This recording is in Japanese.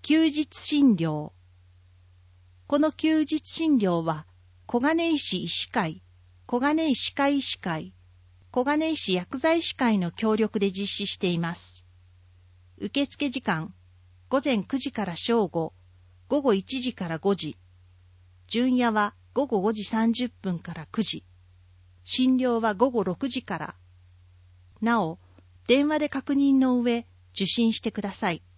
休日診療。この休日診療は、小金井市医師会、小金井歯科医師会、小金井市薬剤師会の協力で実施しています。受付時間、午前9時から正午、午後1時から5時。巡夜は午後5時30分から9時。診療は午後6時から。なお、電話で確認の上、受診してください。